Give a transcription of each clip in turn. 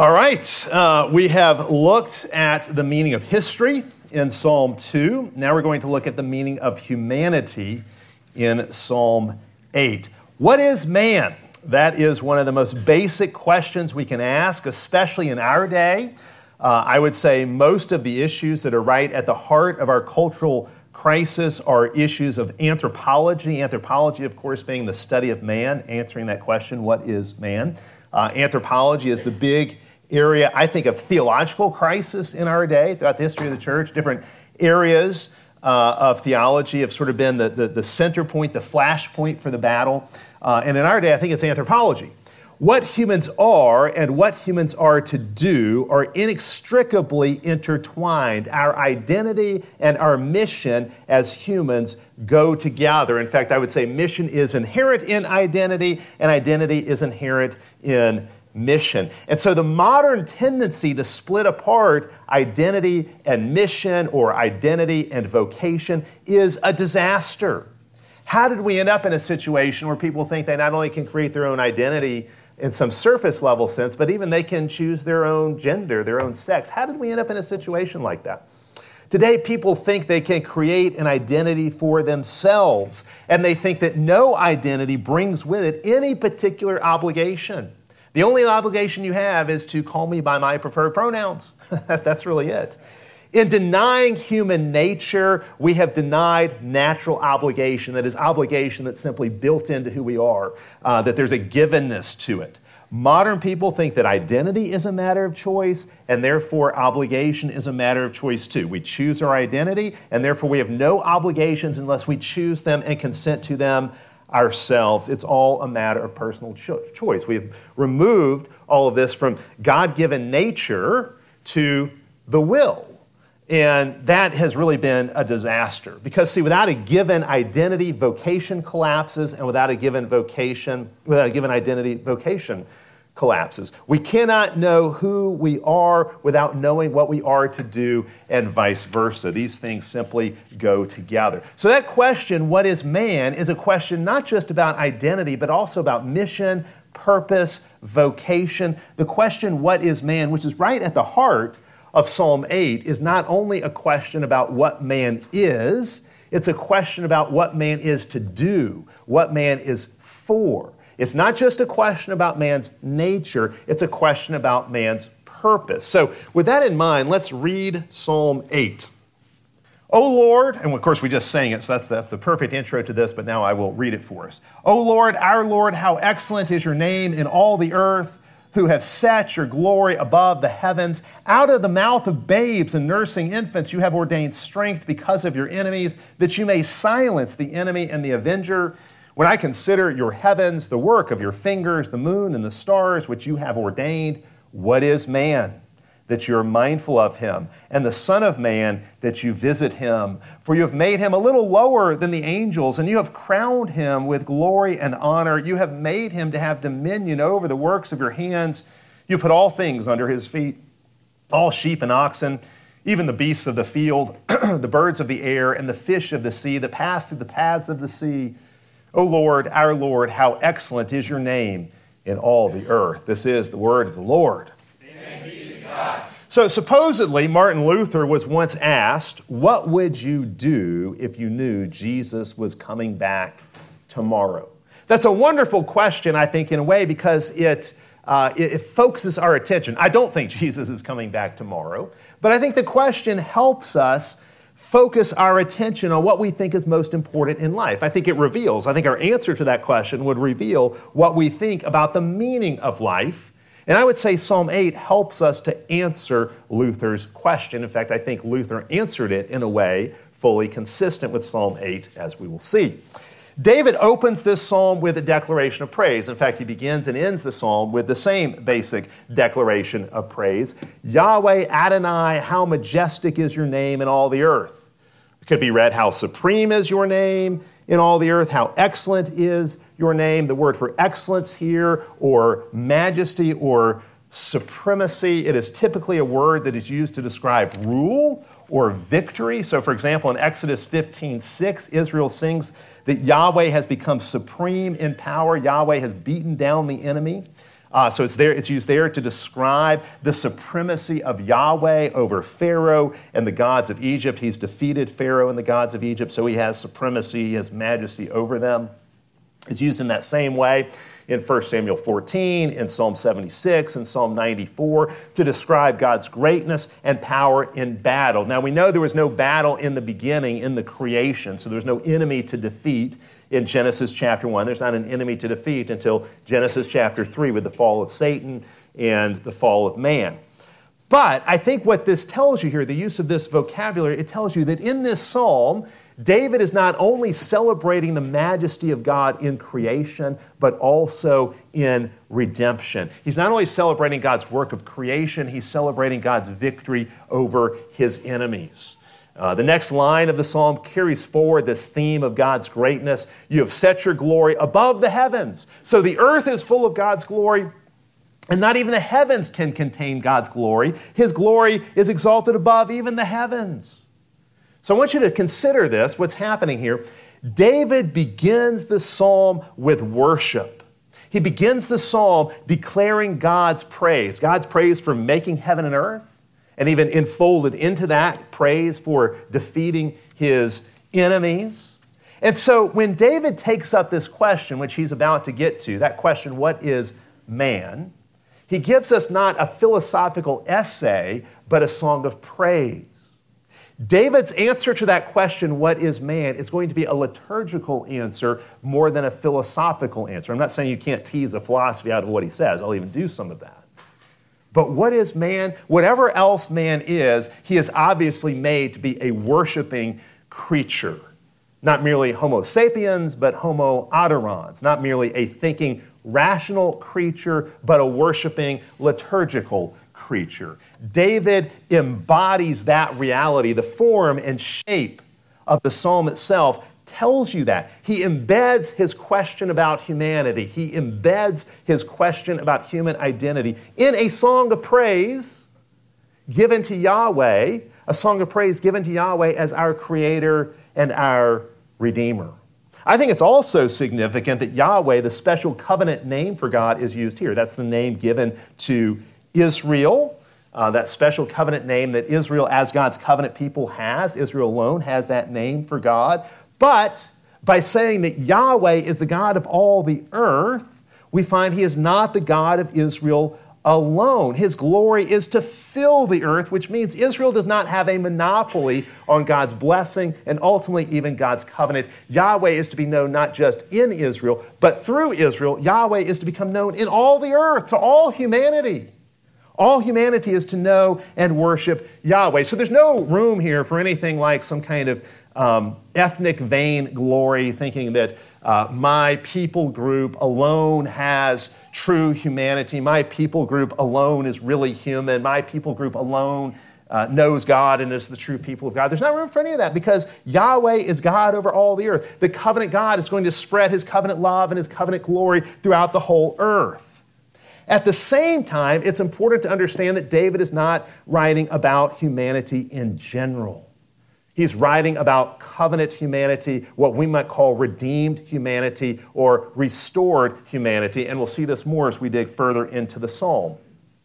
All right, we have looked at the meaning of history in Psalm 2. Now we're going to look at the meaning of humanity in Psalm 8. What is man? That is one of the most basic questions we can ask, especially in our day. I would say most of the issues that are right at the heart of our cultural crisis are issues of anthropology. Anthropology, of course, being the study of man, answering that question, what is man? Anthropology is the big area, I think, of theological crisis in our day throughout the history of the church. Different areas of theology have sort of been the center point, the flash point for the battle. And in our day, I think it's anthropology. What humans are and what humans are to do are inextricably intertwined. Our identity and our mission as humans go together. In fact, I would say mission is inherent in identity, and identity is inherent in mission. And so the modern tendency to split apart identity and mission or identity and vocation is a disaster. How did we end up in a situation where people think they not only can create their own identity in some surface level sense, but even they can choose their own gender, their own sex? How did we end up in a situation like that? Today, people think they can create an identity for themselves, and they think that no identity brings with it any particular obligation. The only obligation you have is to call me by my preferred pronouns. That's really it. In denying human nature, we have denied natural obligation. That is obligation that's simply built into who we are, that there's a givenness to it. Modern people think that identity is a matter of choice, and therefore obligation is a matter of choice too. We choose our identity, and therefore we have no obligations unless we choose them and consent to them ourselves. It's all a matter of personal choice. We have removed all of this from God-given nature to the will. And that has really been a disaster. Because, see, without a given identity, vocation collapses, and without a given identity, vocation collapses. We cannot know who we are without knowing what we are to do, and vice versa. These things simply go together. So that question, what is man, is a question not just about identity, but also about mission, purpose, vocation. The question, what is man, which is right at the heart of Psalm 8, is not only a question about what man is, it's a question about what man is to do, what man is for. It's not just a question about man's nature, it's a question about man's purpose. So with that in mind, let's read Psalm 8. O Lord, and of course we just sang it, so that's the perfect intro to this, but now I will read it for us. O Lord, our Lord, how excellent is your name in all the earth, who have set your glory above the heavens. Out of the mouth of babes and nursing infants you have ordained strength because of your enemies, that you may silence the enemy and the avenger. When I consider your heavens, the work of your fingers, the moon and the stars which you have ordained, what is man, that you are mindful of him, and the Son of Man, that you visit him? For you have made him a little lower than the angels, and you have crowned him with glory and honor. You have made him to have dominion over the works of your hands. You put all things under his feet, all sheep and oxen, even the beasts of the field, the birds of the air, and the fish of the sea that pass through the paths of the sea. O Lord, our Lord, how excellent is your name in all the earth. This is the word of the Lord. So supposedly, Martin Luther was once asked, what would you do if you knew Jesus was coming back tomorrow? That's a wonderful question, I think, in a way, because it focuses our attention. I don't think Jesus is coming back tomorrow, but I think the question helps us focus our attention on what we think is most important in life. I think our answer to that question would reveal what we think about the meaning of life. And I would say Psalm 8 helps us to answer Luther's question. In fact, I think Luther answered it in a way fully consistent with Psalm 8, as we will see. David opens this psalm with a declaration of praise. In fact, he begins and ends the psalm with the same basic declaration of praise. Yahweh Adonai, how majestic is your name in all the earth. It could be read, how supreme is your name in all the earth, how excellent is your name. The word for excellence here, or majesty, or supremacy, it is typically a word that is used to describe rule or victory. So for example, in Exodus 15:6, Israel sings that Yahweh has become supreme in power. Yahweh has beaten down the enemy. So it's used there to describe the supremacy of Yahweh over Pharaoh and the gods of Egypt. He's defeated Pharaoh and the gods of Egypt, so he has supremacy, he has majesty over them. It's used in that same way in 1 Samuel 14, in Psalm 76, and Psalm 94 to describe God's greatness and power in battle. Now we know there was no battle in the beginning, in the creation, so there's no enemy to defeat in Genesis chapter 1. There's not an enemy to defeat until Genesis chapter 3 with the fall of Satan and the fall of man. But I think what this tells you here, the use of this vocabulary, it tells you that in this psalm, David is not only celebrating the majesty of God in creation, but also in redemption. He's not only celebrating God's work of creation, he's celebrating God's victory over his enemies. The next line of the psalm carries forward this theme of God's greatness. You have set your glory above the heavens. So the earth is full of God's glory, and not even the heavens can contain God's glory. His glory is exalted above even the heavens. So I want you to consider this, what's happening here. David begins the psalm with worship. He begins the psalm declaring God's praise for making heaven and earth, and even enfolded into that, praise for defeating his enemies. And so when David takes up this question, which he's about to get to, that question, what is man? He gives us not a philosophical essay, but a song of praise. David's answer to that question, what is man, is going to be a liturgical answer more than a philosophical answer. I'm not saying you can't tease a philosophy out of what he says. I'll even do some of that. But what is man? Whatever else man is, he is obviously made to be a worshiping creature. Not merely Homo sapiens, but Homo adorans. Not merely a thinking, rational creature, but a worshiping, liturgical creature. David embodies that reality. The form and shape of the psalm itself tells you that. He embeds his question about humanity. He embeds his question about human identity in a song of praise given to Yahweh, a song of praise given to Yahweh as our Creator and our Redeemer. I think it's also significant that Yahweh, the special covenant name for God, is used here. That's the name given to Israel, that special covenant name that Israel, as God's covenant people, has. Israel alone has that name for God. But by saying that Yahweh is the God of all the earth, we find he is not the God of Israel alone. His glory is to fill the earth, which means Israel does not have a monopoly on God's blessing and ultimately even God's covenant. Yahweh is to be known not just in Israel, but through Israel. Yahweh is to become known in all the earth, to all humanity. All humanity is to know and worship Yahweh. So there's no room here for anything like some kind of ethnic vain glory, thinking that my people group alone has true humanity. My people group alone is really human. My people group alone knows God and is the true people of God. There's not room for any of that because Yahweh is God over all the earth. The covenant God is going to spread his covenant love and his covenant glory throughout the whole earth. At the same time, it's important to understand that David is not writing about humanity in general. He's writing about covenant humanity, what we might call redeemed humanity or restored humanity, and we'll see this more as we dig further into the psalm.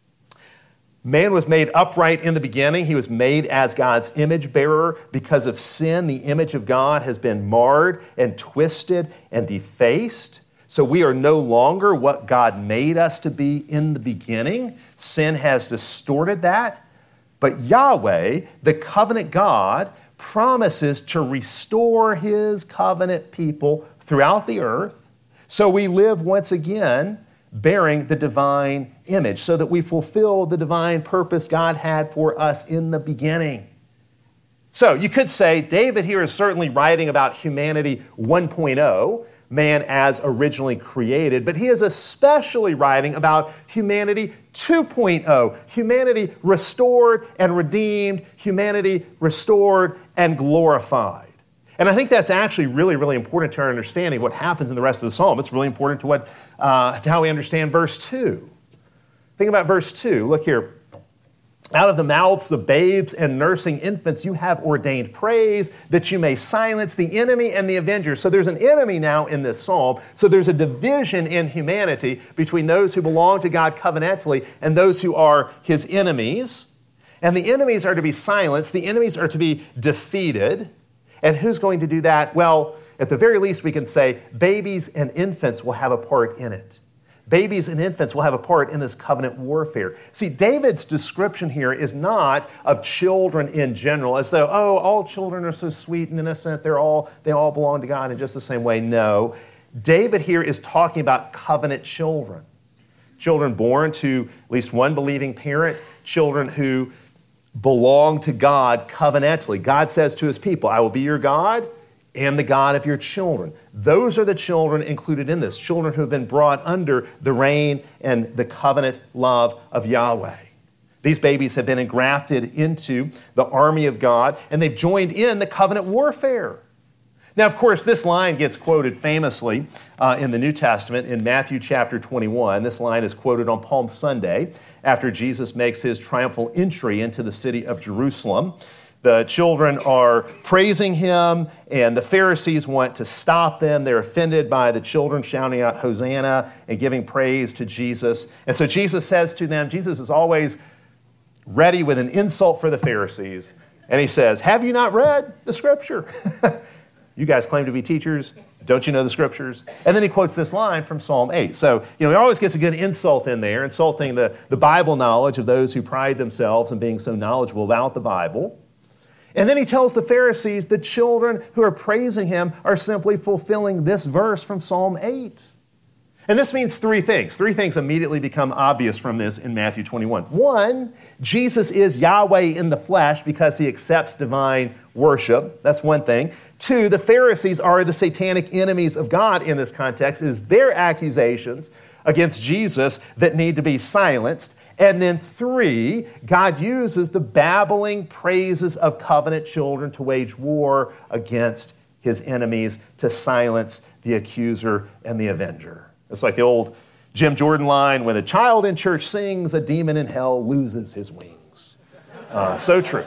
Man was made upright in the beginning. He was made as God's image bearer. Because of sin, the image of God has been marred and twisted and defaced. So we are no longer what God made us to be in the beginning. Sin has distorted that. But Yahweh, the covenant God, promises to restore his covenant people throughout the earth. So we live once again bearing the divine image so that we fulfill the divine purpose God had for us in the beginning. So you could say David here is certainly writing about humanity 1.0, man as originally created, but he is especially writing about humanity 2.0, humanity restored and redeemed, humanity restored and glorified. And I think that's actually really, really important to our understanding of what happens in the rest of the psalm. It's really important to how we understand verse 2. Think about verse 2. Look here. Out of the mouths of babes and nursing infants, you have ordained praise that you may silence the enemy and the avenger. So there's an enemy now in this psalm. So there's a division in humanity between those who belong to God covenantally and those who are his enemies. And the enemies are to be silenced. The enemies are to be defeated. And who's going to do that? Well, at the very least, we can say babies and infants will have a part in it. Babies and infants will have a part in this covenant warfare. See, David's description here is not of children in general, as though, oh, all children are so sweet and innocent, they all belong to God in just the same way. No, David here is talking about covenant children. Children born to at least one believing parent, children who belong to God covenantally. God says to his people, I will be your God and the God of your children. Those are the children included in this, children who have been brought under the reign and the covenant love of Yahweh. These babies have been engrafted into the army of God, and they've joined in the covenant warfare. Now, of course, this line gets quoted famously in the New Testament in Matthew chapter 21. This line is quoted on Palm Sunday after Jesus makes his triumphal entry into the city of Jerusalem. The children are praising him, and the Pharisees want to stop them. They're offended by the children shouting out, Hosanna, and giving praise to Jesus. And so Jesus says to them, Jesus is always ready with an insult for the Pharisees. And he says, have you not read the Scripture? You guys claim to be teachers. Don't you know the Scriptures? And then he quotes this line from Psalm 8. So, he always gets a good insult in there, insulting the Bible knowledge of those who pride themselves in being so knowledgeable about the Bible. And then he tells the Pharisees the children who are praising him are simply fulfilling this verse from Psalm 8. And this means three things. Three things immediately become obvious from this in Matthew 21. One, Jesus is Yahweh in the flesh because he accepts divine worship. That's one thing. Two, the Pharisees are the satanic enemies of God in this context. It is their accusations against Jesus that need to be silenced. And then three, God uses the babbling praises of covenant children to wage war against his enemies, to silence the accuser and the avenger. It's like the old Jim Jordan line, when a child in church sings, a demon in hell loses his wings. So true.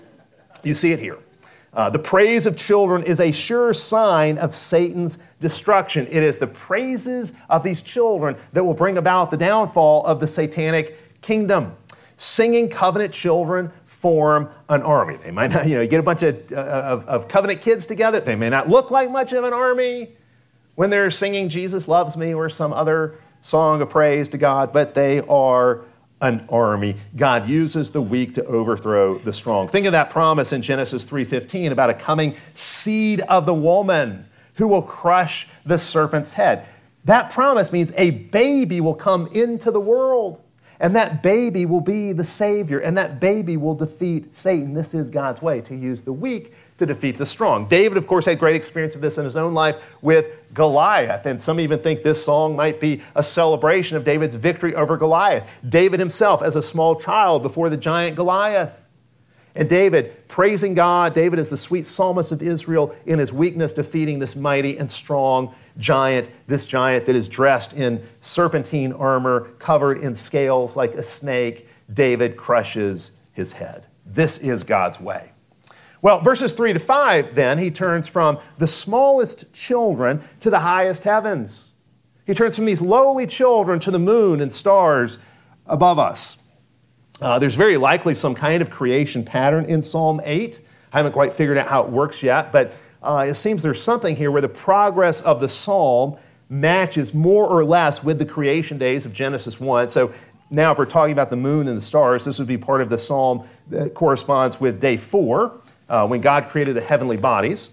You see it here. The praise of children is a sure sign of Satan's destruction. It is the praises of these children that will bring about the downfall of the satanic kingdom. Singing covenant children form an army. They might not, you get a bunch of covenant kids together. They may not look like much of an army when they're singing Jesus Loves Me or some other song of praise to God, but they are an army. God uses the weak to overthrow the strong. Think of that promise in Genesis 3:15 about a coming seed of the woman who will crush the serpent's head. That promise means a baby will come into the world. And that baby will be the Savior, and that baby will defeat Satan. This is God's way, to use the weak to defeat the strong. David, of course, had great experience of this in his own life with Goliath, and some even think this song might be a celebration of David's victory over Goliath. David himself as a small child before the giant Goliath. And David praising God. David is the sweet psalmist of Israel in his weakness, defeating this mighty and strong giant, this giant that is dressed in serpentine armor, covered in scales like a snake. David crushes his head. This is God's way. Well, verses 3-5, then, he turns from the smallest children to the highest heavens. He turns from these lowly children to the moon and stars above us. There's very likely some kind of creation pattern in Psalm 8. I haven't quite figured out how it works yet, but it seems there's something here where the progress of the psalm matches more or less with the creation days of Genesis 1. So now if we're talking about the moon and the stars, this would be part of the psalm that corresponds with day 4, when God created the heavenly bodies.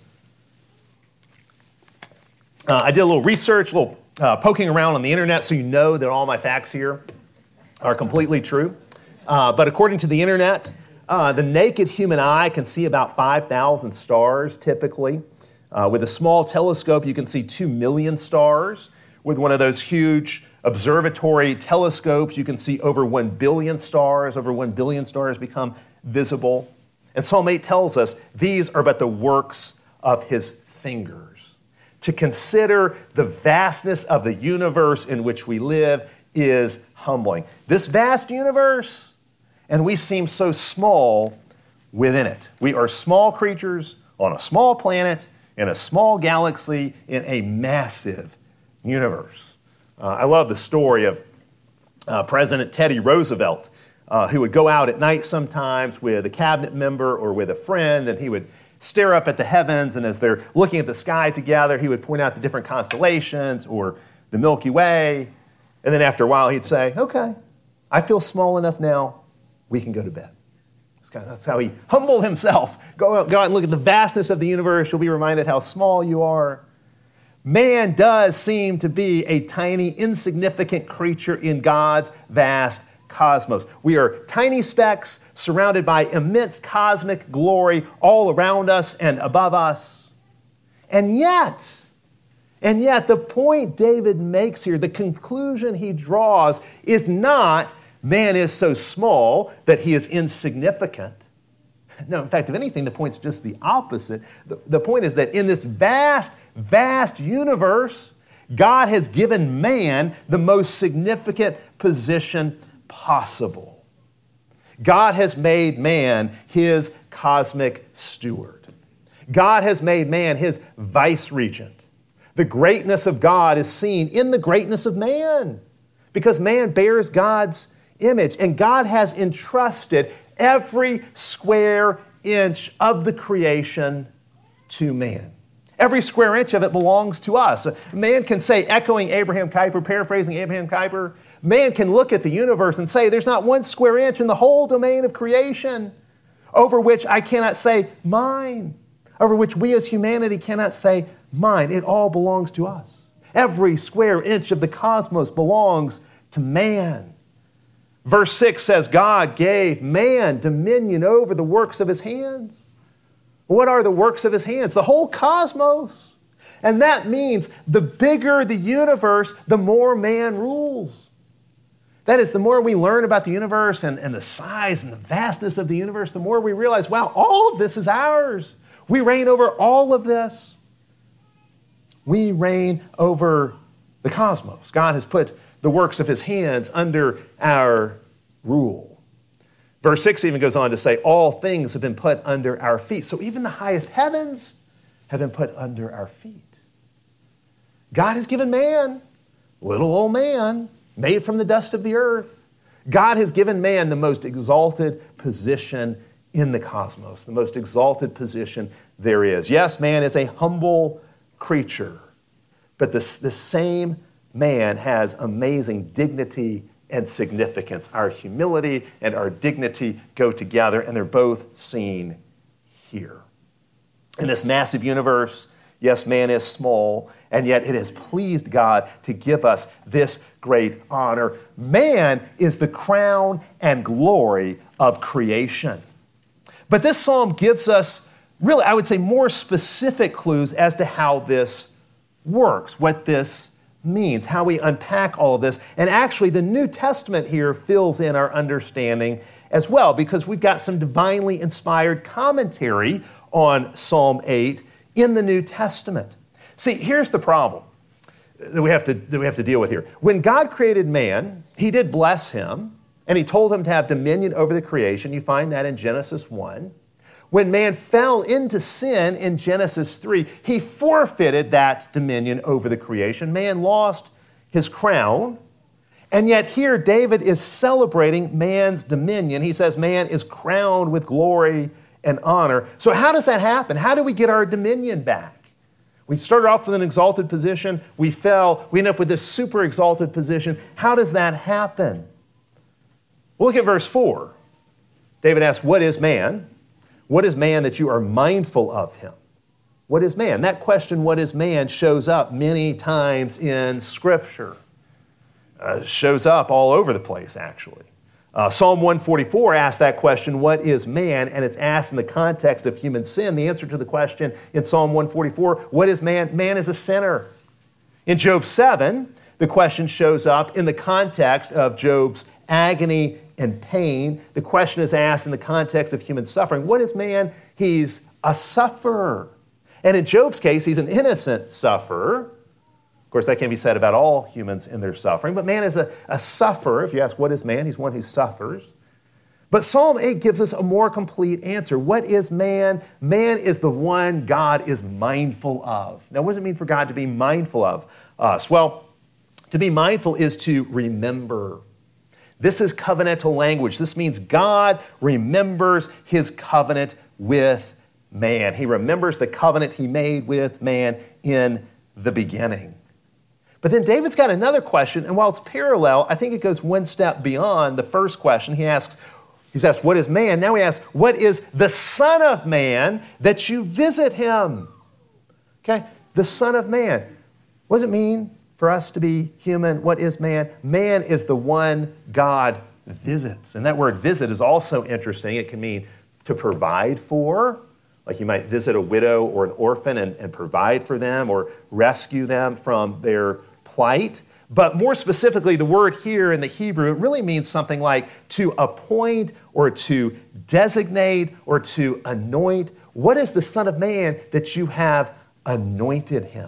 I did a little research, a little poking around on the internet, so you know that all my facts here are completely true. But according to the internet, the naked human eye can see about 5,000 stars typically. With a small telescope, you can see 2 million stars. With one of those huge observatory telescopes, you can see over 1 billion stars. Over 1 billion stars become visible. And Psalm 8 tells us these are but the works of his fingers. To consider the vastness of the universe in which we live is humbling. This vast universe and we seem so small within it. We are small creatures on a small planet in a small galaxy in a massive universe. I love the story of President Teddy Roosevelt, who would go out at night sometimes with a cabinet member or with a friend, and he would stare up at the heavens, and as they're looking at the sky together, he would point out the different constellations or the Milky Way, and then after a while he'd say, okay, I feel small enough now, we can go to bed. That's how he humbled himself. Go out and look at the vastness of the universe. You'll be reminded how small you are. Man does seem to be a tiny, insignificant creature in God's vast cosmos. We are tiny specks surrounded by immense cosmic glory all around us and above us. And yet, the point David makes here, the conclusion he draws, is not man is so small that he is insignificant. No, in fact, if anything, the point's just the opposite. The point is that in this vast, vast universe, God has given man the most significant position possible. God has made man his cosmic steward. God has made man his vice-regent. The greatness of God is seen in the greatness of man because man bears God's image, and God has entrusted every square inch of the creation to man. Every square inch of it belongs to us. Man can say, echoing Abraham Kuyper, paraphrasing Abraham Kuyper, man can look at the universe and say, there's not one square inch in the whole domain of creation over which I cannot say mine, over which we as humanity cannot say mine. It all belongs to us. Every square inch of the cosmos belongs to man. Verse 6 says, God gave man dominion over the works of his hands. What are the works of his hands? The whole cosmos. And that means the bigger the universe, the more man rules. That is, the more we learn about the universe and the size and the vastness of the universe, the more we realize, wow, all of this is ours. We reign over all of this. We reign over the cosmos. God has put the works of his hands under our rule. Verse 6 even goes on to say, all things have been put under our feet. So even the highest heavens have been put under our feet. God has given man, little old man, made from the dust of the earth. God has given man the most exalted position in the cosmos, the most exalted position there is. Yes, man is a humble creature, but the same man has amazing dignity and significance. Our humility and our dignity go together, and they're both seen here. In this massive universe, yes, man is small, and yet it has pleased God to give us this great honor. Man is the crown and glory of creation. But this psalm gives us, really, I would say, more specific clues as to how this works, what this means, how we unpack all of this. And actually, the New Testament here fills in our understanding as well, because we've got some divinely inspired commentary on Psalm 8 in the New Testament. See, here's the problem that we have to deal with here. When God created man, he did bless him, and he told him to have dominion over the creation. You find that in Genesis 1. When man fell into sin in Genesis 3, he forfeited that dominion over the creation. Man lost his crown. And yet here David is celebrating man's dominion. He says man is crowned with glory and honor. So how does that happen? How do we get our dominion back? We started off with an exalted position. We fell. We end up with this super exalted position. How does that happen? Well, look at verse 4. David asks, what is man? What is man that you are mindful of him? What is man? That question, what is man, shows up many times in Scripture. Shows up all over the place, actually. Psalm 144 asks that question, what is man? And it's asked in the context of human sin. The answer to the question in Psalm 144, what is man? Man is a sinner. In Job 7, the question shows up in the context of Job's agony and pain. The question is asked in the context of human suffering. What is man? He's a sufferer. And in Job's case, he's an innocent sufferer. Of course, that can be said about all humans in their suffering. But man is a sufferer. If you ask what is man, he's one who suffers. But Psalm 8 gives us a more complete answer. What is man? Man is the one God is mindful of. Now, what does it mean for God to be mindful of us? Well, to be mindful is to remember. This is covenantal language. This means God remembers his covenant with man. He remembers the covenant he made with man in the beginning. But then David's got another question, and while it's parallel, I think it goes one step beyond the first question. He's asked, what is man? Now he asks, what is the Son of Man that you visit him? Okay, the Son of Man. What does it mean for us to be human? What is man? Man is the one God visits. And that word visit is also interesting. It can mean to provide for, like you might visit a widow or an orphan and provide for them or rescue them from their plight. But more specifically, the word here in the Hebrew, it really means something like to appoint or to designate or to anoint. What is the Son of Man that you have anointed him?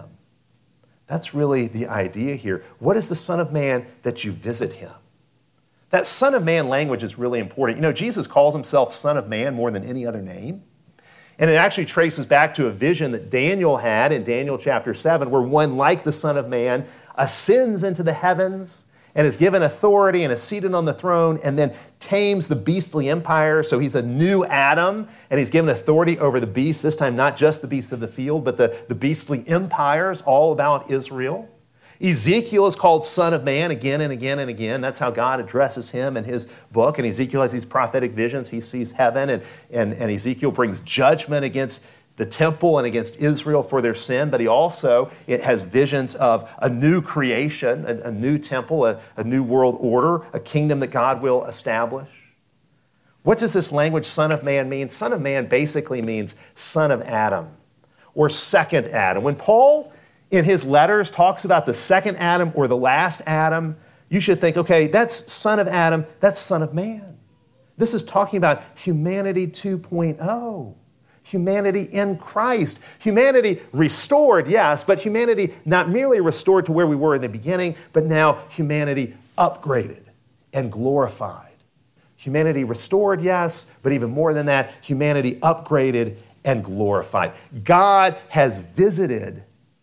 That's really the idea here. What is the Son of Man that you visit him? That Son of Man language is really important. You know, Jesus calls himself Son of Man more than any other name. And it actually traces back to a vision that Daniel had in Daniel chapter 7, where one like the Son of Man ascends into the heavens and is given authority and is seated on the throne and then tames the beastly empire. So he's a new Adam and he's given authority over the beast, this time not just the beasts of the field, but the beastly empires all about Israel. Ezekiel is called Son of Man again and again and again. That's how God addresses him in his book. And Ezekiel has these prophetic visions. He sees heaven and Ezekiel brings judgment against the temple and against Israel for their sin, but he also has visions of a new creation, a new temple, a new world order, a kingdom that God will establish. What does this language, Son of Man, mean? Son of Man basically means son of Adam or second Adam. When Paul, in his letters, talks about the second Adam or the last Adam, you should think, okay, that's son of Adam, that's son of man. This is talking about humanity 2.0. Humanity in Christ. Humanity restored, yes, but humanity not merely restored to where we were in the beginning, but now humanity upgraded and glorified. Humanity restored, yes, but even more than that, humanity upgraded and glorified. God has visited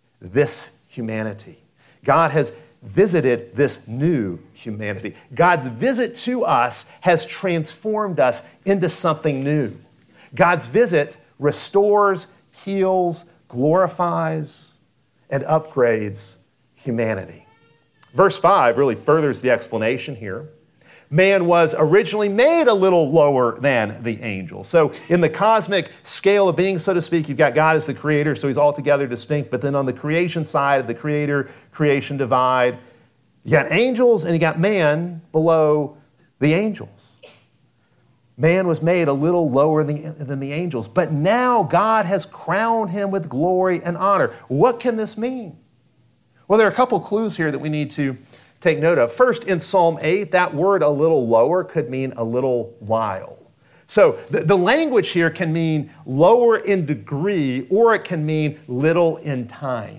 this humanity. God has visited this new humanity. God's visit to us has transformed us into something new. God's visit restores, heals, glorifies, and upgrades humanity. Verse 5 really furthers the explanation here. Man was originally made a little lower than the angels. So in the cosmic scale of being, so to speak, you've got God as the creator, so he's altogether distinct. But then on the creation side of the creator-creation divide, you got angels and you got man below the angels. Man was made a little lower than the angels, but now God has crowned him with glory and honor. What can this mean? Well, there are a couple clues here that we need to take note of. First, in Psalm 8, that word a little lower could mean a little while. So the language here can mean lower in degree, or it can mean little in time.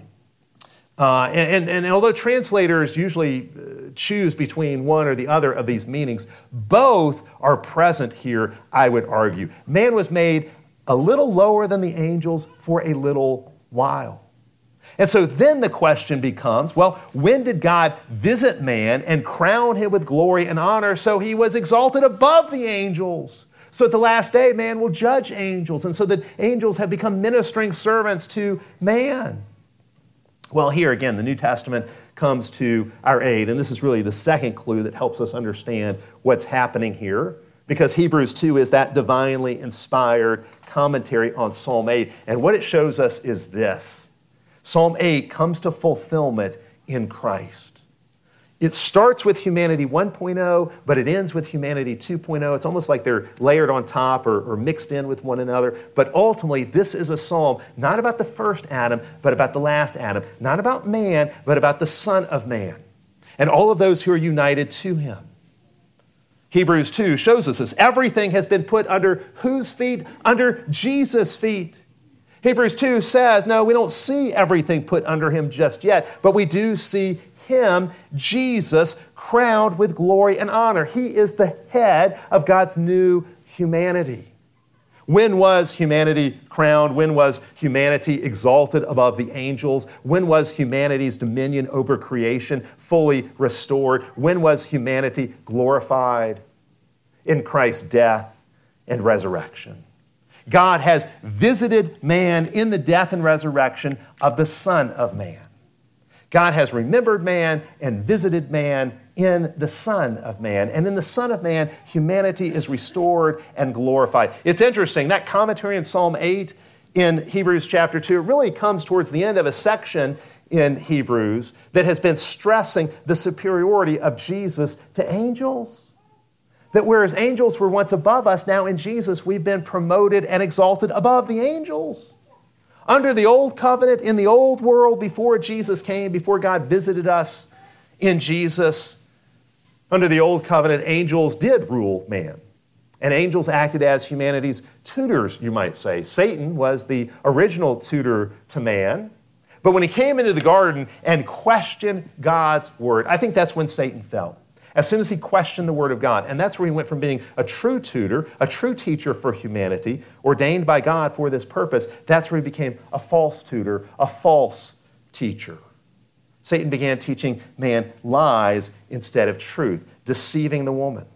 And although translators usually choose between one or the other of these meanings, both are present here, I would argue. Man was made a little lower than the angels for a little while. And so then the question becomes, well, when did God visit man and crown him with glory and honor so he was exalted above the angels? So at the last day, man will judge angels, and so that angels have become ministering servants to man. Well, here again, the New Testament comes to our aid, and this is really the second clue that helps us understand what's happening here, because Hebrews 2 is that divinely inspired commentary on Psalm 8, and what it shows us is this. Psalm 8 comes to fulfillment in Christ. It starts with humanity 1.0, but it ends with humanity 2.0. It's almost like they're layered on top or mixed in with one another. But ultimately, this is a psalm not about the first Adam, but about the last Adam. Not about man, but about the Son of Man. And all of those who are united to him. Hebrews 2 shows us this. Everything has been put under whose feet? Under Jesus' feet. Hebrews 2 says, no, we don't see everything put under him just yet, but we do see him, Jesus, crowned with glory and honor. He is the head of God's new humanity. When was humanity crowned? When was humanity exalted above the angels? When was humanity's dominion over creation fully restored? When was humanity glorified? In Christ's death and resurrection. God has visited man in the death and resurrection of the Son of Man. God has remembered man and visited man in the Son of Man. And in the Son of Man, humanity is restored and glorified. It's interesting, that commentary in Psalm 8 in Hebrews chapter 2, it really comes towards the end of a section in Hebrews that has been stressing the superiority of Jesus to angels. That whereas angels were once above us, now in Jesus we've been promoted and exalted above the angels. Under the old covenant, in the old world, before Jesus came, before God visited us in Jesus, under the old covenant, angels did rule man. And angels acted as humanity's tutors, you might say. Satan was the original tutor to man. But when he came into the garden and questioned God's word, I think that's when Satan fell. As soon as he questioned the Word of God. And that's where he went from being a true tutor, a true teacher for humanity, ordained by God for this purpose. That's where he became a false tutor, a false teacher. Satan began teaching man lies instead of truth, deceiving the woman.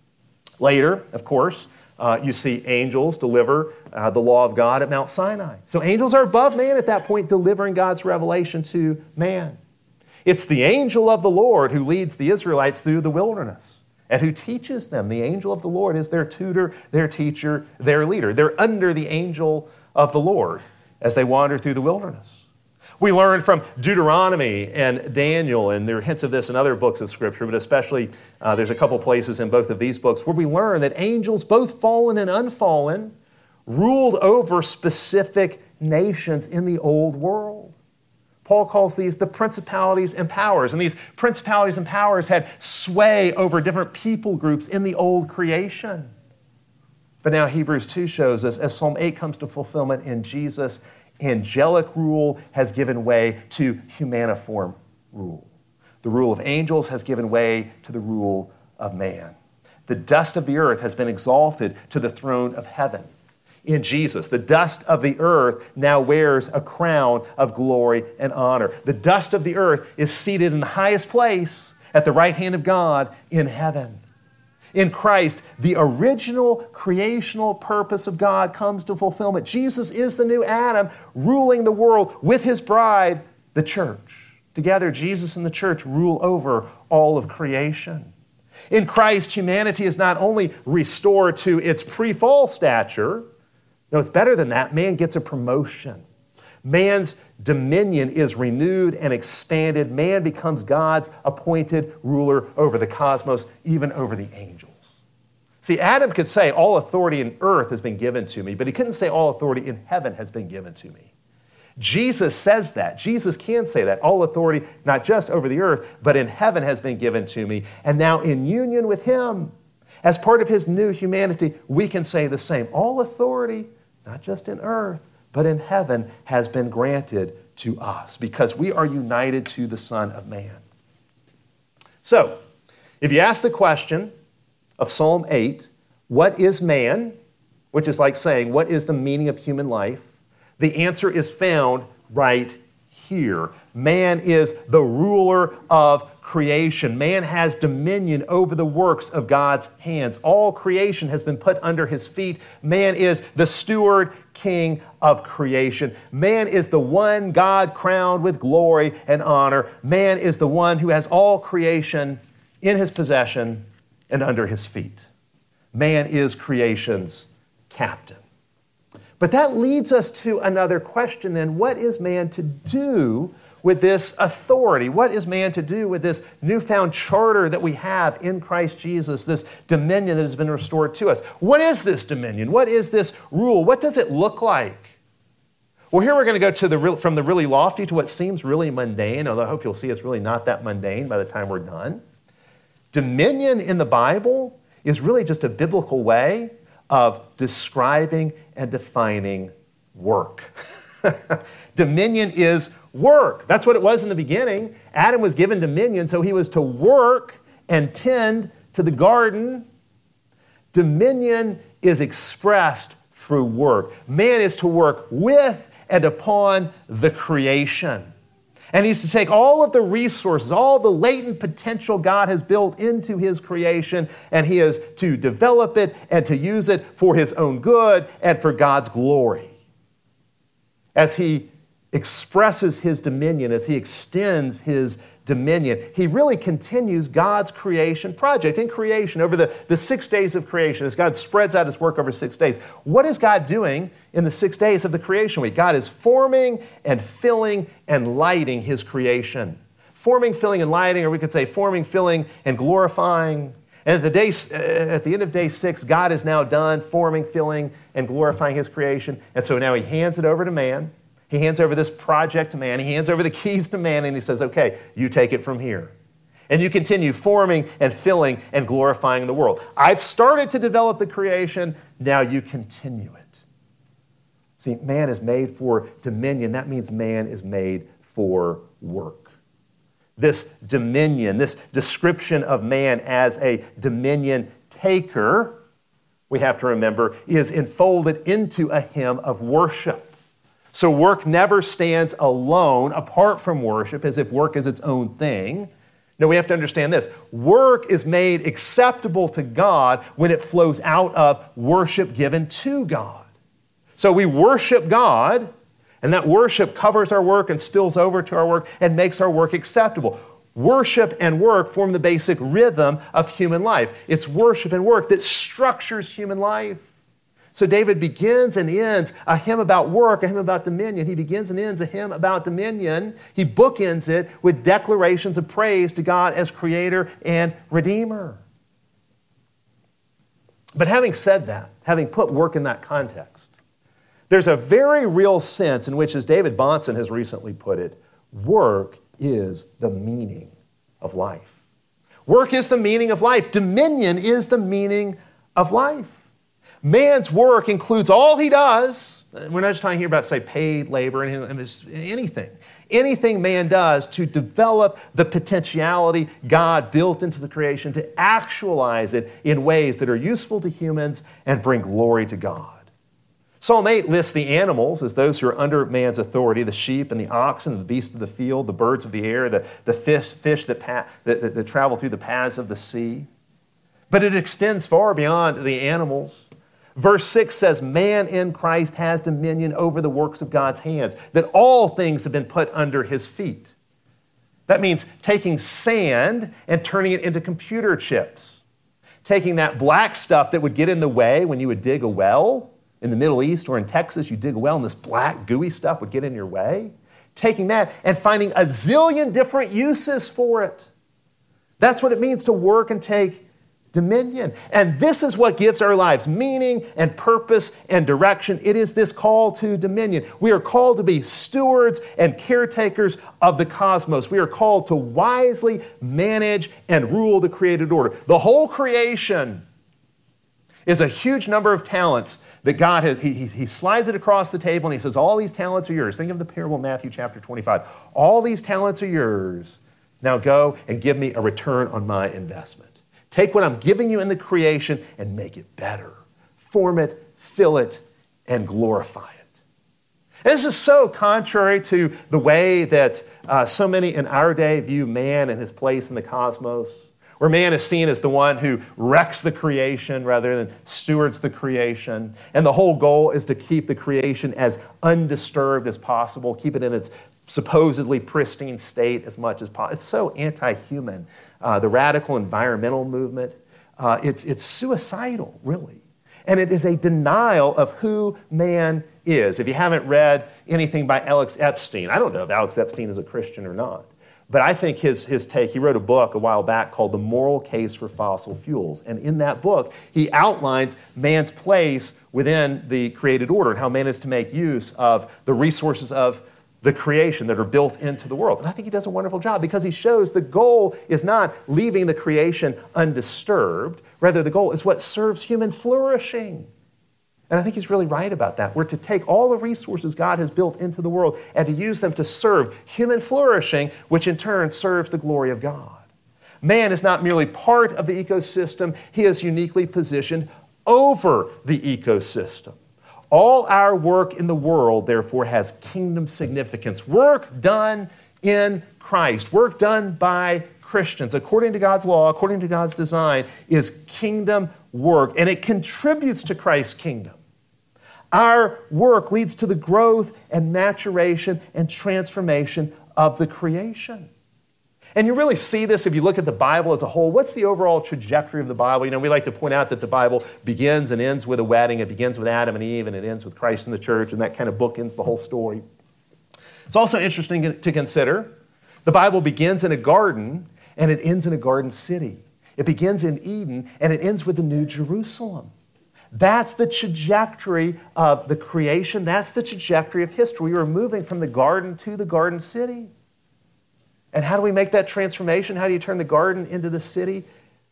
Later, of course, you see angels deliver the law of God at Mount Sinai. So angels are above man at that point, delivering God's revelation to man. It's the angel of the Lord who leads the Israelites through the wilderness and who teaches them. The angel of the Lord is their tutor, their teacher, their leader. They're under the angel of the Lord as they wander through the wilderness. We learn from Deuteronomy and Daniel, and there are hints of this in other books of Scripture, but especially there's a couple places in both of these books where we learn that angels, both fallen and unfallen, ruled over specific nations in the old world. Paul calls these the principalities and powers. And these principalities and powers had sway over different people groups in the old creation. But now Hebrews 2 shows us, as Psalm 8 comes to fulfillment in Jesus, angelic rule has given way to humaniform rule. The rule of angels has given way to the rule of man. The dust of the earth has been exalted to the throne of heaven. In Jesus, the dust of the earth now wears a crown of glory and honor. The dust of the earth is seated in the highest place at the right hand of God in heaven. In Christ, the original creational purpose of God comes to fulfillment. Jesus is the new Adam ruling the world with his bride, the church. Together, Jesus and the church rule over all of creation. In Christ, humanity is not only restored to its pre-fall stature. No, it's better than that. Man gets a promotion. Man's dominion is renewed and expanded. Man becomes God's appointed ruler over the cosmos, even over the angels. See, Adam could say, all authority in earth has been given to me, but he couldn't say all authority in heaven has been given to me. Jesus says that. Jesus can say that. All authority, not just over the earth, but in heaven has been given to me. And now in union with him, as part of his new humanity, we can say the same. All authority, not just in earth, but in heaven, has been granted to us because we are united to the Son of Man. So, if you ask the question of Psalm 8, what is man? Which is like saying, what is the meaning of human life? The answer is found right here. Man is the ruler of creation. Man has dominion over the works of God's hands. All creation has been put under his feet. Man is the steward king of creation. Man is the one God crowned with glory and honor. Man is the one who has all creation in his possession and under his feet. Man is creation's captain. But that leads us to another question then. What is man to do with this authority? What is man to do with this newfound charter that we have in Christ Jesus, this dominion that has been restored to us? What is this dominion? What is this rule? What does it look like? Well, here we're going to go from the really lofty to what seems really mundane, although I hope you'll see it's really not that mundane by the time we're done. Dominion in the Bible is really just a biblical way of describing and defining work. Dominion is work. That's what it was in the beginning. Adam was given dominion, so he was to work and tend to the garden. Dominion is expressed through work. Man is to work with and upon the creation. And he's to take all of the resources, all the latent potential God has built into his creation, and he is to develop it and to use it for his own good and for God's glory. As he expresses his dominion, as he extends his dominion, he really continues God's creation project. In creation, over the 6 days of creation, as God spreads out his work over 6 days, what is God doing in the 6 days of the creation week? God is forming and filling and lighting his creation. Forming, filling, and lighting, or we could say forming, filling, and glorifying. And at the end of day 6, God is now done forming, filling, and glorifying his creation. And so now he hands it over to man. He hands over this project to man. He hands over the keys to man, and he says, okay, you take it from here. And you continue forming and filling and glorifying the world. I've started to develop the creation. Now you continue it. See, man is made for dominion. That means man is made for work. This dominion, this description of man as a dominion taker, we have to remember, is enfolded into a hymn of worship. So work never stands alone, apart from worship, as if work is its own thing. No, we have to understand this. Work is made acceptable to God when it flows out of worship given to God. So we worship God, and that worship covers our work and spills over to our work and makes our work acceptable. Worship and work form the basic rhythm of human life. It's worship and work that structures human life. So David begins and ends a hymn about work, a hymn about dominion. He begins and ends a hymn about dominion. He bookends it with declarations of praise to God as creator and redeemer. But having said that, having put work in that context, there's a very real sense in which, as David Bahnsen has recently put it, work is the meaning of life. Work is the meaning of life. Dominion is the meaning of life. Man's work includes all he does. We're not just talking here about, say, paid labor and anything. Anything man does to develop the potentiality God built into the creation, to actualize it in ways that are useful to humans and bring glory to God. Psalm 8 lists the animals as those who are under man's authority, the sheep and the oxen, the beasts of the field, the birds of the air, the fish that travel through the paths of the sea. But it extends far beyond the animals. Verse 6 says, man in Christ has dominion over the works of God's hands, that all things have been put under his feet. That means taking sand and turning it into computer chips. Taking that black stuff that would get in the way when you would dig a well. In the Middle East or in Texas, you dig a well and this black gooey stuff would get in your way. Taking that and finding a zillion different uses for it. That's what it means to work and take dominion. And this is what gives our lives meaning and purpose and direction. It is this call to dominion. We are called to be stewards and caretakers of the cosmos. We are called to wisely manage and rule the created order. The whole creation is a huge number of talents that God has. He slides it across the table and he says, all these talents are yours. Think of the parable of Matthew chapter 25. All these talents are yours. Now go and give me a return on my investment. Take what I'm giving you in the creation and make it better. Form it, fill it, and glorify it. And this is so contrary to the way that so many in our day view man and his place in the cosmos, where man is seen as the one who wrecks the creation rather than stewards the creation. And the whole goal is to keep the creation as undisturbed as possible, keep it in its supposedly pristine state as much as possible. It's so anti-human. The radical environmental movement, it's suicidal, really. And it is a denial of who man is. If you haven't read anything by Alex Epstein, I don't know if Alex Epstein is a Christian or not, but I think his take, he wrote a book a while back called The Moral Case for Fossil Fuels. And in that book, he outlines man's place within the created order and how man is to make use of the resources of the creation that are built into the world. And I think he does a wonderful job because he shows the goal is not leaving the creation undisturbed. Rather, the goal is what serves human flourishing. And I think he's really right about that. We're to take all the resources God has built into the world and to use them to serve human flourishing, which in turn serves the glory of God. Man is not merely part of the ecosystem, he is uniquely positioned over the ecosystem. All our work in the world, therefore, has kingdom significance. Work done in Christ, work done by Christians, according to God's law, according to God's design, is kingdom work, and it contributes to Christ's kingdom. Our work leads to the growth and maturation and transformation of the creation. And you really see this if you look at the Bible as a whole. What's the overall trajectory of the Bible? You know, we like to point out that the Bible begins and ends with a wedding. It begins with Adam and Eve, and it ends with Christ and the church, and that kind of bookends the whole story. It's also interesting to consider the Bible begins in a garden, and it ends in a garden city. It begins in Eden, and it ends with the New Jerusalem. That's the trajectory of the creation. That's the trajectory of history. We are moving from the garden to the garden city. And how do we make that transformation? How do you turn the garden into the city?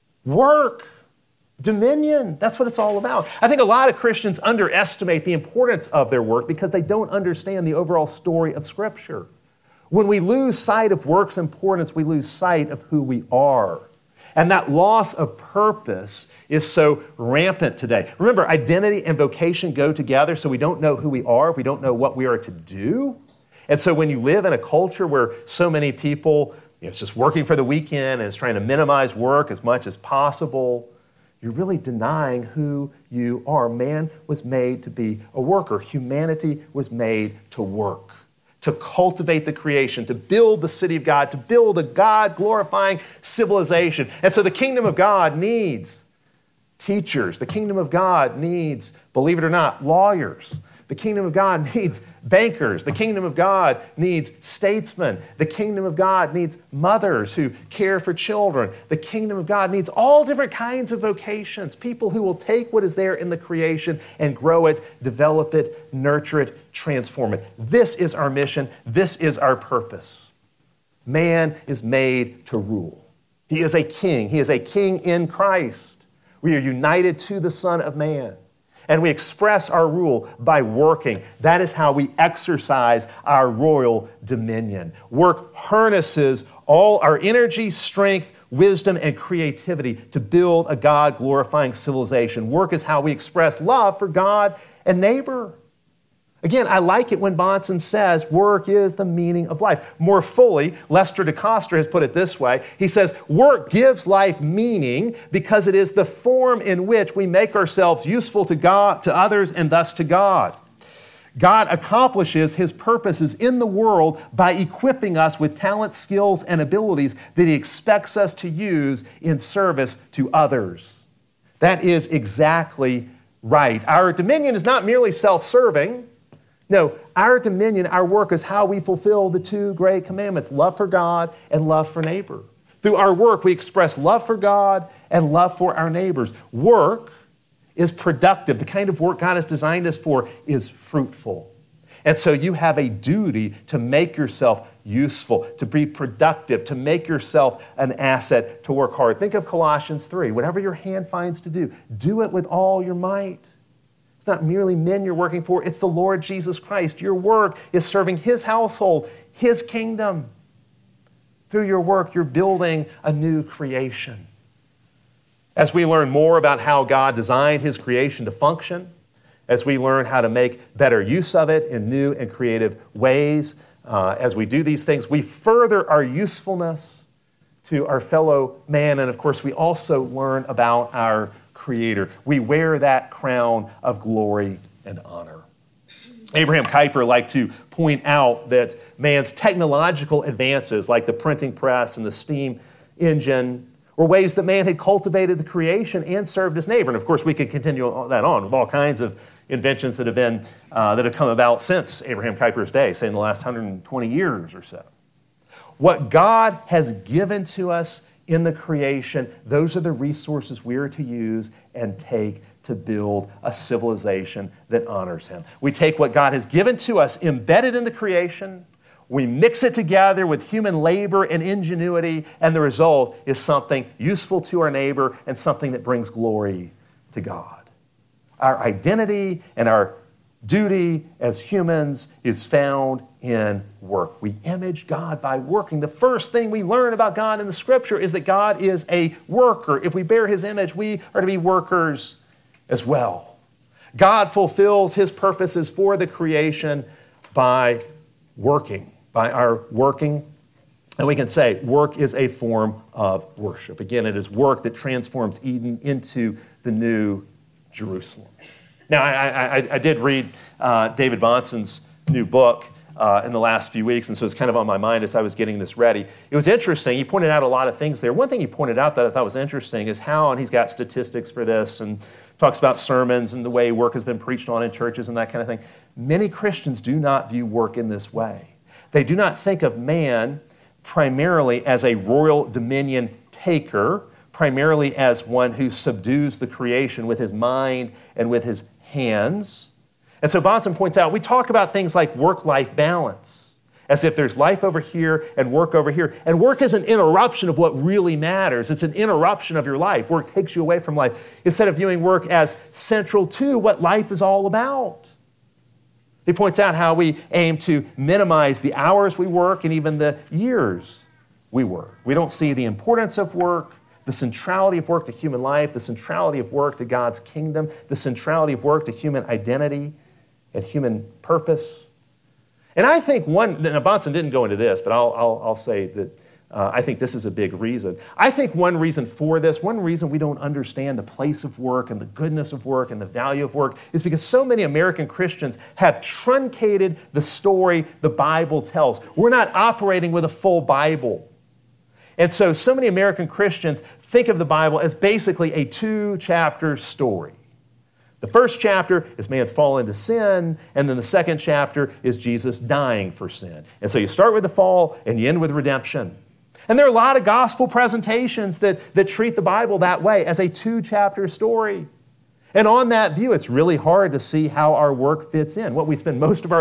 Work, dominion. That's what it's all about. I think a lot of Christians underestimate the importance of their work because they don't understand the overall story of Scripture. When we lose sight of work's importance, we lose sight of who we are. And that loss of purpose is so rampant today. Remember, identity and vocation go together, so we don't know who we are, we don't know what we are to do. And so when you live in a culture where so many people, it's just working for the weekend and it's trying to minimize work as much as possible, you're really denying who you are. Man was made to be a worker. Humanity was made to work, to cultivate the creation, to build the city of God, to build a God-glorifying civilization. And so the kingdom of God needs teachers. The kingdom of God needs, believe it or not, lawyers. The kingdom of God needs bankers. The kingdom of God needs statesmen. The kingdom of God needs mothers who care for children. The kingdom of God needs all different kinds of vocations, people who will take what is there in the creation and grow it, develop it, nurture it, transform it. This is our mission. This is our purpose. Man is made to rule. He is a king. He is a king in Christ. We are united to the Son of Man. And we express our rule by working. That is how we exercise our royal dominion. Work harnesses all our energy, strength, wisdom, and creativity to build a God-glorifying civilization. Work is how we express love for God and neighbor. Again, I like it when Bahnsen says work is the meaning of life. More fully, Lester DeCoster has put it this way. He says, work gives life meaning because it is the form in which we make ourselves useful to God, to others, and thus to God. God accomplishes His purposes in the world by equipping us with talents, skills, and abilities that He expects us to use in service to others. That is exactly right. Our dominion is not merely self-serving. No, our dominion, our work is how we fulfill the two great commandments, love for God and love for neighbor. Through our work, we express love for God and love for our neighbors. Work is productive. The kind of work God has designed us for is fruitful. And so you have a duty to make yourself useful, to be productive, to make yourself an asset, to work hard. Think of Colossians 3. Whatever your hand finds to do it with all your might. It's not merely men you're working for, it's the Lord Jesus Christ. Your work is serving His household, His kingdom. Through your work, you're building a new creation. As we learn more about how God designed His creation to function, as we learn how to make better use of it in new and creative ways, as we do these things, we further our usefulness to our fellow man. And of course, we also learn about our Creator. We wear that crown of glory and honor. Abraham Kuyper liked to point out that man's technological advances, like the printing press and the steam engine, were ways that man had cultivated the creation and served his neighbor. And of course, we could continue that on with all kinds of inventions that have come about since Abraham Kuyper's day, say in the last 120 years or so. What God has given to us in the creation, those are the resources we are to use and take to build a civilization that honors Him. We take what God has given to us embedded in the creation, we mix it together with human labor and ingenuity, and the result is something useful to our neighbor and something that brings glory to God. Our identity and our duty as humans is found in work. We image God by working. The first thing we learn about God in the Scripture is that God is a worker. If we bear His image, we are to be workers as well. God fulfills His purposes for the creation by working, by our working. And we can say work is a form of worship. Again, it is work that transforms Eden into the new Jerusalem. Now, I did read David Bahnsen's new book in the last few weeks, and so it's kind of on my mind as I was getting this ready. It was interesting. He pointed out a lot of things there. One thing he pointed out that I thought was interesting is how, and he's got statistics for this, and talks about sermons and the way work has been preached on in churches and that kind of thing. Many Christians do not view work in this way. They do not think of man primarily as a royal dominion taker, primarily as one who subdues the creation with his mind and with his hands. And so Bahnsen points out, we talk about things like work-life balance, as if there's life over here and work over here. And work is an interruption of what really matters. It's an interruption of your life. Work takes you away from life, instead of viewing work as central to what life is all about. He points out how we aim to minimize the hours we work and even the years we work. We don't see the importance of work, the centrality of work to human life, the centrality of work to God's kingdom, the centrality of work to human identity and human purpose. And I think now Bahnsen didn't go into this, but I'll say that I think this is a big reason. I think one reason for this, one reason we don't understand the place of work and the goodness of work and the value of work is because so many American Christians have truncated the story the Bible tells. We're not operating with a full Bible. And so many American Christians think of the Bible as basically a 2-chapter story. The first chapter is man's fall into sin, and then the second chapter is Jesus dying for sin. And so you start with the fall and you end with redemption. And there are a lot of gospel presentations that treat the Bible that way, as a 2-chapter story. And on that view, it's really hard to see how our work fits in. What we spend most of our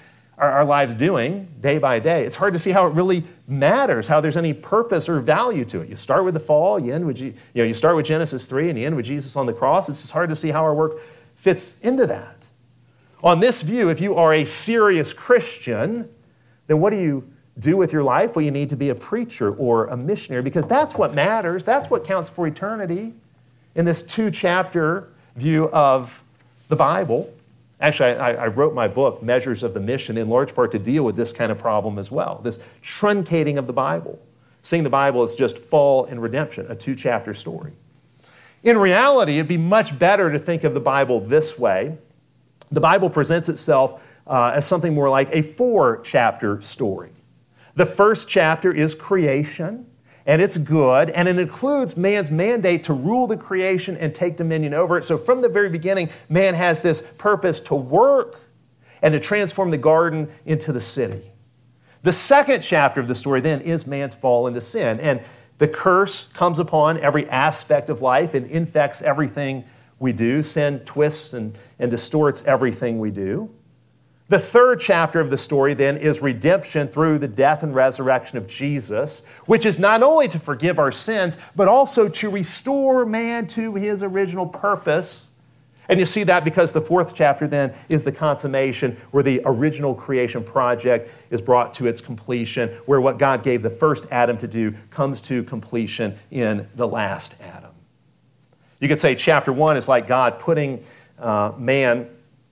lives doing day by day, it's hard to see how it really matters, how there's any purpose or value to it. You start with the fall, you end with you start with Genesis 3 and you end with Jesus on the cross. It's just hard to see how our work fits into that. On this view, if you are a serious Christian, then what do you do with your life? Well, you need to be a preacher or a missionary, because that's what matters. That's what counts for eternity in this 2-chapter view of the Bible. Actually, I wrote my book, Measures of the Mission, in large part to deal with this kind of problem as well, this truncating of the Bible, seeing the Bible as just fall and redemption, a 2-chapter story. In reality, it'd be much better to think of the Bible this way. The Bible presents itself as something more like a 4-chapter story. The first chapter is creation, and it's good, and it includes man's mandate to rule the creation and take dominion over it. So from the very beginning, man has this purpose to work and to transform the garden into the city. The second chapter of the story then is man's fall into sin, and the curse comes upon every aspect of life and infects everything we do. Sin twists and distorts everything we do. The third chapter of the story then is redemption through the death and resurrection of Jesus, which is not only to forgive our sins, but also to restore man to his original purpose. And you see that because the fourth chapter then is the consummation, where the original creation project is brought to its completion, where what God gave the first Adam to do comes to completion in the last Adam. You could say chapter 1 is like God putting man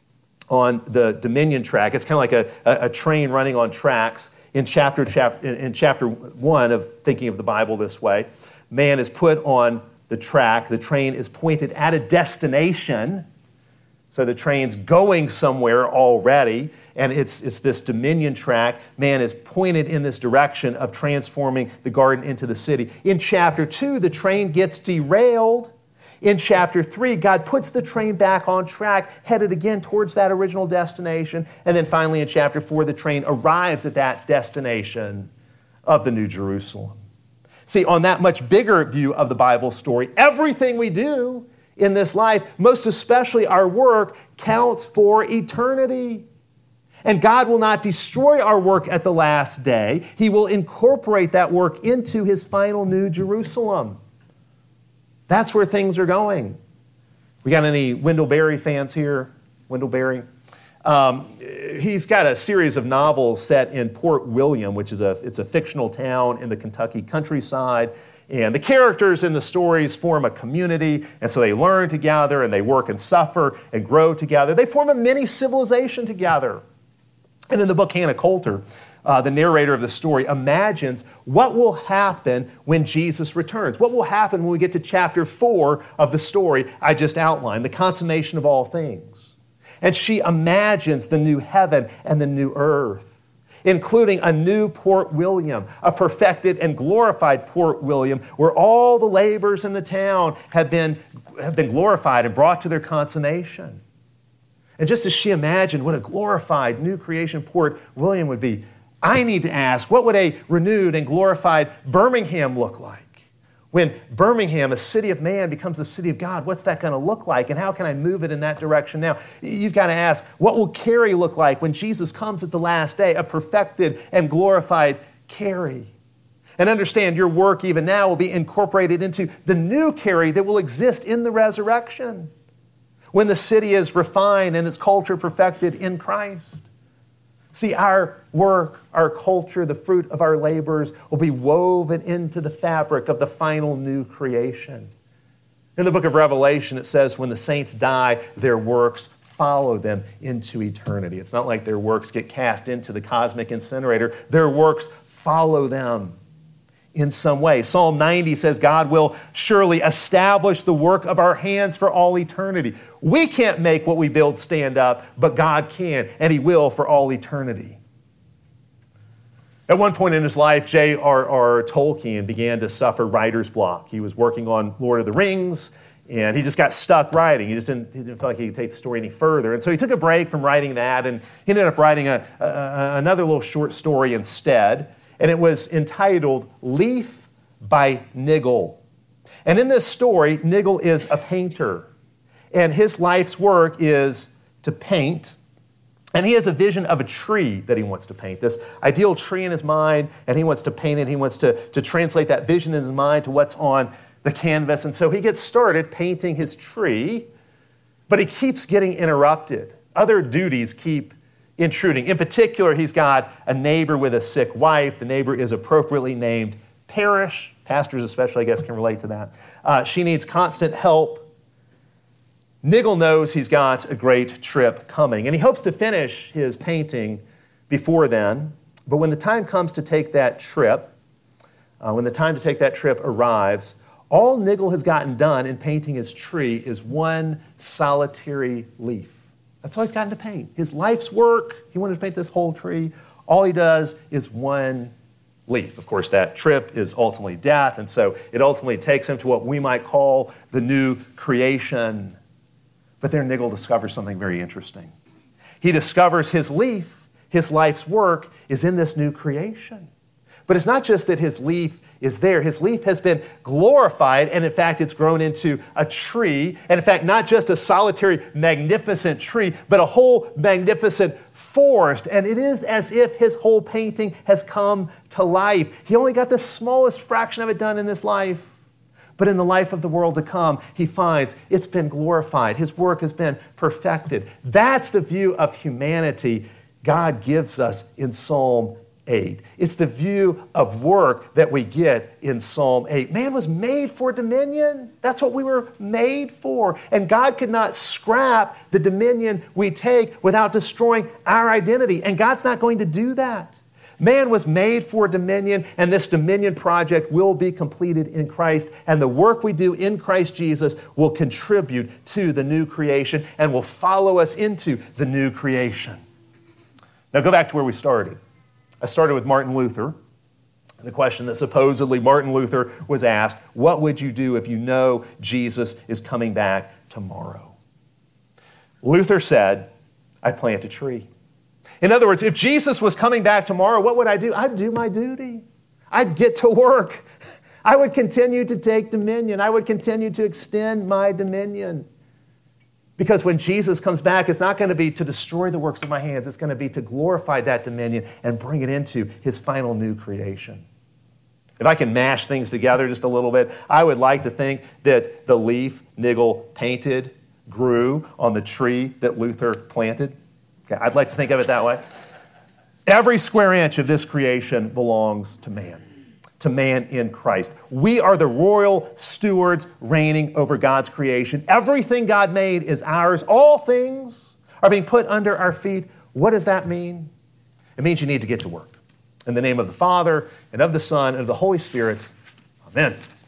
on the dominion track. It's kind of like a train running on tracks. In chapter 1 of thinking of the Bible this way, man is put on the track. The train is pointed at a destination. So the train's going somewhere already, and it's this dominion track. Man is pointed in this direction of transforming the garden into the city. In chapter 2, the train gets derailed. In chapter 3, God puts the train back on track, headed again towards that original destination. And then finally in chapter 4, the train arrives at that destination of the New Jerusalem. See, on that much bigger view of the Bible story, everything we do in this life, most especially our work, counts for eternity. And God will not destroy our work at the last day. He will incorporate that work into His final New Jerusalem. That's where things are going. We got any Wendell Berry fans here? Wendell Berry? He's got a series of novels set in Port William, which is it's a fictional town in the Kentucky countryside. And the characters in the stories form a community, and so they learn together, and they work and suffer and grow together. They form a mini civilization together. And in the book, Hannah Coulter, the narrator of the story, imagines what will happen when Jesus returns. What will happen when we get to chapter 4 of the story I just outlined, the consummation of all things. And she imagines the new heaven and the new earth, including a new Port William, a perfected and glorified Port William, where all the labors in the town have been glorified and brought to their consummation. And just as she imagined what a glorified new creation Port William would be, I need to ask, what would a renewed and glorified Birmingham look like? When Birmingham, a city of man, becomes a city of God, what's that going to look like? And how can I move it in that direction now? You've got to ask, what will Cary look like when Jesus comes at the last day, a perfected and glorified Cary? And understand, your work even now will be incorporated into the new Cary that will exist in the resurrection, when the city is refined and its culture perfected in Christ. See, our work, our culture, the fruit of our labors will be woven into the fabric of the final new creation. In the book of Revelation, it says when the saints die, their works follow them into eternity. It's not like their works get cast into the cosmic incinerator. Their works follow them in some way. Psalm 90 says God will surely establish the work of our hands for all eternity. We can't make what we build stand up, but God can, and He will for all eternity. At one point in his life, J.R.R. Tolkien began to suffer writer's block. He was working on Lord of the Rings, and he just got stuck writing. He didn't feel like he could take the story any further. And so he took a break from writing that, and he ended up writing another little short story instead. And it was entitled Leaf by Niggle. And in this story, Niggle is a painter. And his life's work is to paint. And he has a vision of a tree that he wants to paint, this ideal tree in his mind, and he wants to paint it. He wants to translate that vision in his mind to what's on the canvas. And so he gets started painting his tree, but he keeps getting interrupted. Other duties keep intruding. In particular, he's got a neighbor with a sick wife. The neighbor is appropriately named Parrish. Pastors especially, I guess, can relate to that. She needs constant help. Niggle knows he's got a great trip coming, and he hopes to finish his painting before then. But when the time comes to take that trip, arrives, all Niggle has gotten done in painting his tree is one solitary leaf. That's all he's gotten to paint. His life's work, he wanted to paint this whole tree. All he does is one leaf. Of course, that trip is ultimately death, and so it ultimately takes him to what we might call the new creation. But there Niggle discovers something very interesting. He discovers his leaf, his life's work, is in this new creation. But it's not just that his leaf is there. His leaf has been glorified, and in fact, it's grown into a tree. And in fact, not just a solitary, magnificent tree, but a whole magnificent forest. And it is as if his whole painting has come to life. He only got the smallest fraction of it done in this life. But in the life of the world to come, he finds it's been glorified. His work has been perfected. That's the view of humanity God gives us in Psalm 8. It's the view of work that we get in Psalm 8. Man was made for dominion. That's what we were made for. And God could not scrap the dominion we take without destroying our identity. And God's not going to do that. Man was made for dominion, and this dominion project will be completed in Christ. And the work we do in Christ Jesus will contribute to the new creation and will follow us into the new creation. Now go back to where we started. I started with Martin Luther. The question that supposedly Martin Luther was asked, what would you do if you know Jesus is coming back tomorrow? Luther said, I'd plant a tree. In other words, if Jesus was coming back tomorrow, what would I do? I'd do my duty. I'd get to work. I would continue to take dominion. I would continue to extend my dominion. Because when Jesus comes back, it's not going to be to destroy the works of my hands. It's going to be to glorify that dominion and bring it into his final new creation. If I can mash things together just a little bit, I would like to think that the leaf Niggle painted grew on the tree that Luther planted. Okay, I'd like to think of it that way. Every square inch of this creation belongs to man in Christ. We are the royal stewards reigning over God's creation. Everything God made is ours. All things are being put under our feet. What does that mean? It means you need to get to work. In the name of the Father, and of the Son, and of the Holy Spirit, amen.